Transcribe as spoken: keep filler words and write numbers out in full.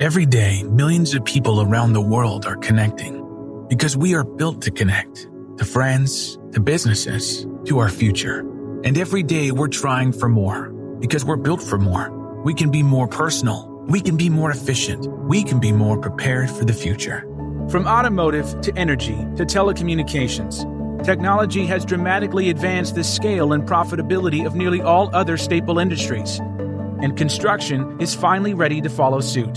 Every day, millions of people around the world are connecting because we are built to connect, to friends, to businesses, to our future. And every day we're trying for more because we're built for more. We can be more personal. We can be more efficient. We can be more prepared for the future. From automotive to energy to telecommunications, technology has dramatically advanced the scale and profitability of nearly all other staple industries. And construction is finally ready to follow suit.